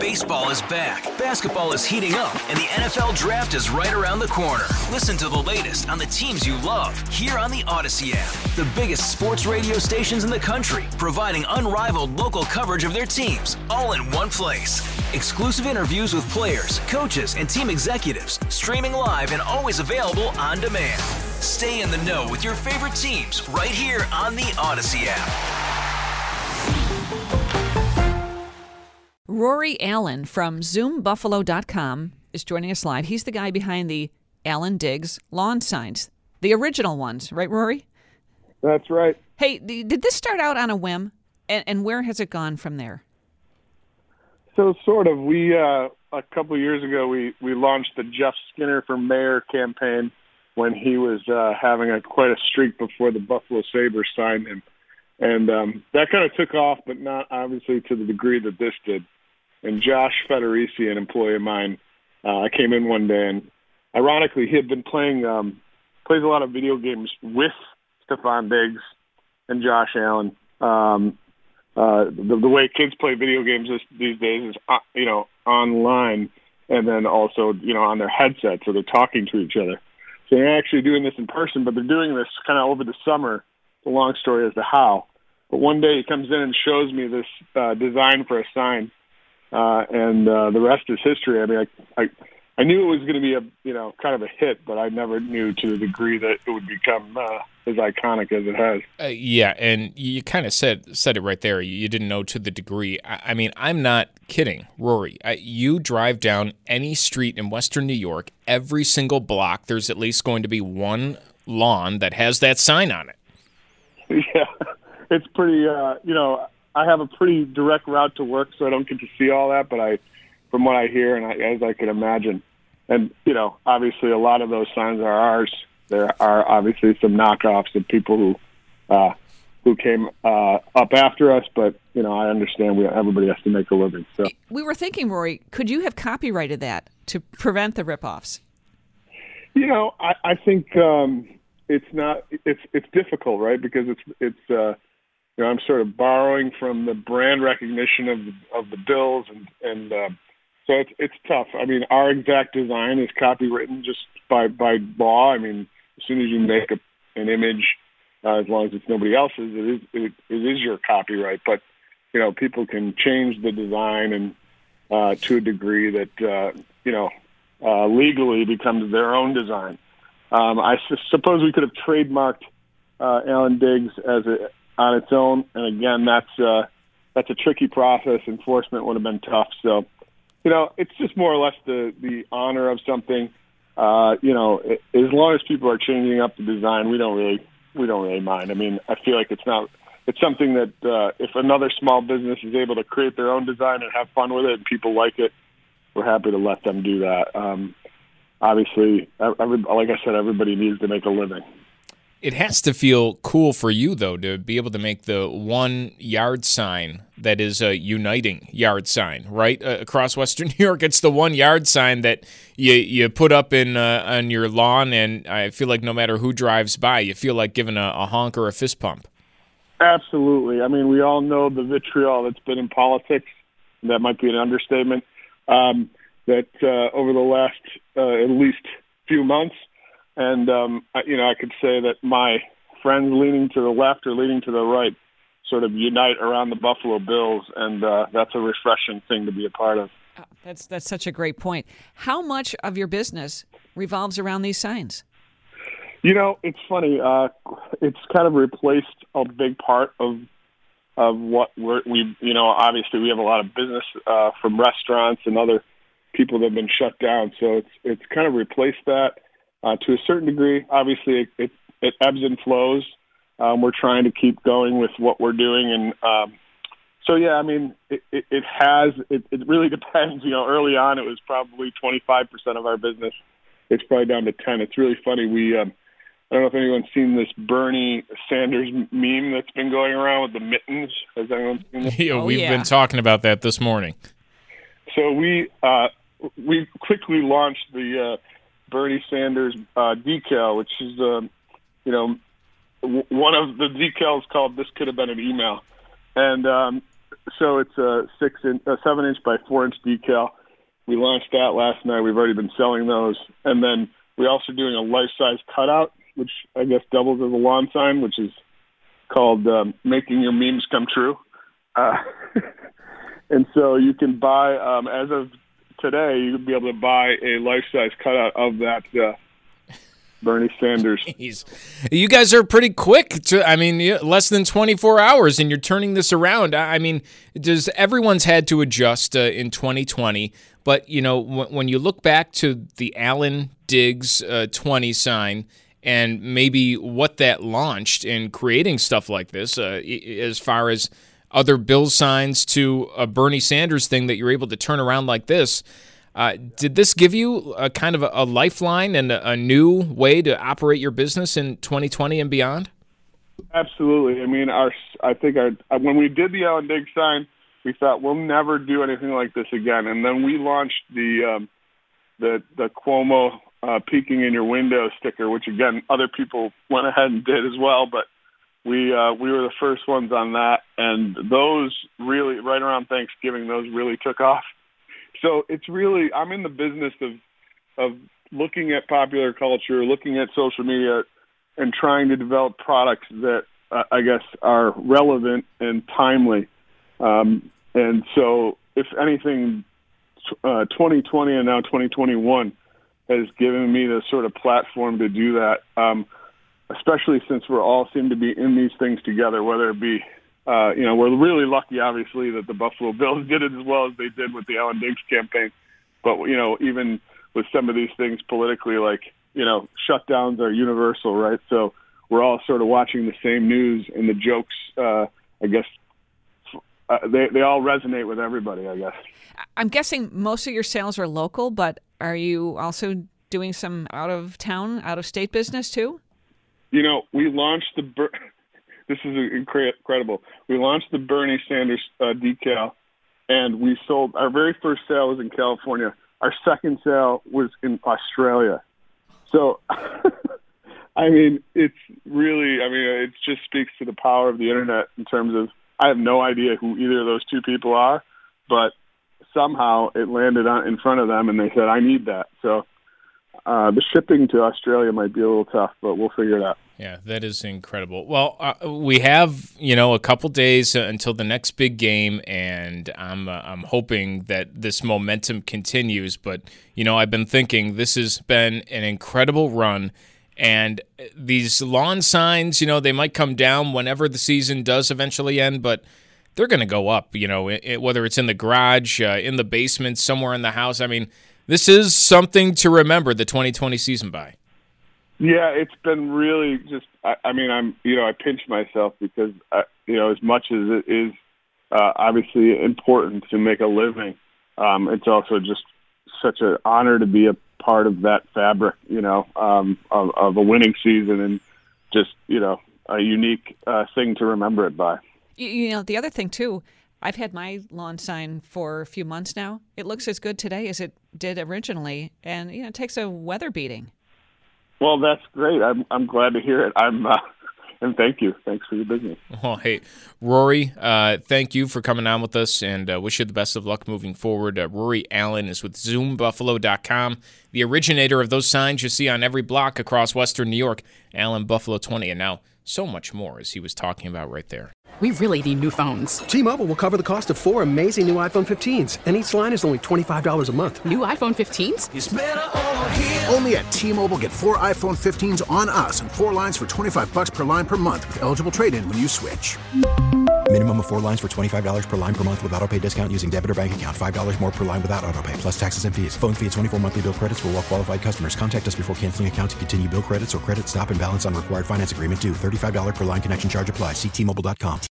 Baseball is back, basketball is heating up, and the NFL Draft is right around the corner. Listen to the latest on the teams you love here on the Odyssey app. The biggest sports radio stations in the country, providing unrivaled local coverage of their teams, all in one place. Exclusive interviews with players, coaches, and team executives, streaming live and always available on demand. Stay in the know with your favorite teams right here on the Odyssey app. Rory Allen from ZoomBuffalo.com is joining us live. He's the guy behind the Allen Diggs lawn signs, the original ones, right, Rory? That's right. Hey, did this start out on a whim, and where has it gone from there? So sort of. We a couple of years ago, we launched the Jeff Skinner for Mayor campaign when he was having quite a streak before the Buffalo Sabres signed him. And that kind of took off, but not obviously to the degree that this did. And Josh Federici, an employee of mine, I came in one day, and ironically, he had been plays a lot of video games with Stefon Diggs and Josh Allen. The way kids play video games these days is, online, and then also, on their headset, so they're talking to each other. So they're actually doing this in person, but they're doing this kind of over the summer. The long story as to how. But one day he comes in and shows me this design for a sign, and the rest is history. I mean, I knew it was going to be a kind of a hit, but I never knew to the degree that it would become as iconic as it has. Yeah, and you kind of said it right there. You didn't know to the degree. I mean, I'm not kidding, Rory. You drive down any street in Western New York, every single block, there's at least going to be one lawn that has that sign on it. Yeah, it's pretty, I have a pretty direct route to work, so I don't get to see all that, but from what I hear and as I can imagine, and, obviously a lot of those signs are ours. There are obviously some knockoffs of people who came up after us, but, I understand everybody has to make a living. So we were thinking, Rory, could you have copyrighted that to prevent the ripoffs? I think it's difficult, right? Because it's I'm sort of borrowing from the brand recognition of the Bills, and so it's tough. I mean, our exact design is copywritten just by law. I mean, as soon as you make an image, as long as it's nobody else's, it is your copyright. But people can change the design and to a degree that legally becomes their own design. I suppose we could have trademarked Allen Diggs on its own, and again, that's a tricky process. Enforcement would have been tough. So, it's just more or less the honor of something. As long as people are changing up the design, we don't really mind. I mean, I feel like it's something that if another small business is able to create their own design and have fun with it, and people like it, we're happy to let them do that. Obviously, like I said, everybody needs to make a living. It has to feel cool for you, though, to be able to make the 1 yard sign that is a uniting yard sign, right? Across Western New York, it's the 1 yard sign that you put up on your lawn, and I feel like no matter who drives by, you feel like giving a honk or a fist pump. Absolutely. I mean, we all know the vitriol that's been in politics. That might be an understatement. That over the last at least few months, and I could say that my friends leaning to the left or leaning to the right sort of unite around the Buffalo Bills, and that's a refreshing thing to be a part of. Oh, that's such a great point. How much of your business revolves around these signs? It's funny. It's kind of replaced a big part of what we obviously we have a lot of business from restaurants and other people that have been shut down. So it's kind of replaced that to a certain degree. Obviously, it ebbs and flows. We're trying to keep going with what we're doing. And so, yeah, I mean, it really depends. Early on, it was probably 25% of our business. It's probably down to 10. It's really funny. I don't know if anyone's seen this Bernie Sanders meme that's been going around with the mittens. Has anyone seen this? We've been talking about that this morning. So we quickly launched the Bernie Sanders decal, which is one of the decals called "This Could Have Been an Email," and So it's a 7-inch by 4-inch decal. We launched that last night. We've already been selling those. And then we're also doing a life-size cutout, which I guess doubles as a lawn sign, which is called Making Your Memes Come True. And so you can buy, as of today, you can be able to buy a life-size cutout of that Bernie Sanders. Jeez. You guys are pretty quick. Less than 24 hours, and you're turning this around. I mean, everyone's had to adjust in 2020. But, when you look back to the Alan Diggs 20 sign and maybe what that launched in creating stuff like this, as far as other Bills signs to a Bernie Sanders thing that you're able to turn around like this, did this give you a kind of a lifeline and a new way to operate your business in 2020 and beyond? Absolutely. I mean, when we did the Alan Diggs sign, we thought we'll never do anything like this again. And then we launched the Cuomo peeking in your window sticker, which again other people went ahead and did as well, but we were the first ones on that. And those really, right around Thanksgiving, those really took off. So it's really, I'm in the business of looking at popular culture, looking at social media, and trying to develop products that I guess are relevant and timely. And so, if anything, 2020 and now 2021 has given me the sort of platform to do that, especially since we're all seem to be in these things together, whether it be, we're really lucky, obviously, that the Buffalo Bills did it as well as they did with the Alan Diggs campaign. But, even with some of these things politically, like, shutdowns are universal, right? So we're all sort of watching the same news, and the jokes, I guess, they all resonate with everybody, I guess. I'm guessing most of your sales are local, but are you also doing some out-of-town, out-of-state business too? We launched this is incredible. We launched the Bernie Sanders decal, and we sold, our very first sale was in California. Our second sale was in Australia. So, it just speaks to the power of the internet in terms of, I have no idea who either of those two people are, but somehow it landed in front of them, and they said, I need that. So the shipping to Australia might be a little tough, but we'll figure it out. Yeah, that is incredible. Well, we have, a couple days until the next big game, and I'm hoping that this momentum continues. But, I've been thinking this has been an incredible run. And these lawn signs, they might come down whenever the season does eventually end, but they're going to go up, whether it's in the garage, in the basement, somewhere in the house. I mean, this is something to remember the 2020 season by. Yeah, it's been really just, I pinch myself because, as much as it is obviously important to make a living, it's also just such an honor to be a part of that fabric, of a winning season, and just, a unique thing to remember it by. The other thing too, I've had my lawn sign for a few months now. It looks as good today as it did originally, and it takes a weather beating. Well, that's great. I'm glad to hear it. And thank you. Thanks for your business. Well, hey, Rory, thank you for coming on with us, and wish you the best of luck moving forward. Rory Allen is with ZoomBuffalo.com, the originator of those signs you see on every block across Western New York, Allen Buffalo 20, and now so much more, as he was talking about right there. We really need new phones. T-Mobile will cover the cost of 4 amazing new iPhone 15s, and each line is only $25 a month. New iPhone 15s? It's better over here. Only at T-Mobile, get 4 iPhone 15s on us and 4 lines for $25 per line per month with eligible trade-in when you switch. Minimum of 4 lines for $25 per line per month with autopay discount using debit or bank account. $5 more per line without autopay, plus taxes and fees. Phone fee at 24 monthly bill credits for well-qualified customers. Contact us before canceling account to continue bill credits or credit stop and balance on required finance agreement due. $35 per line connection charge applies. See T-Mobile.com.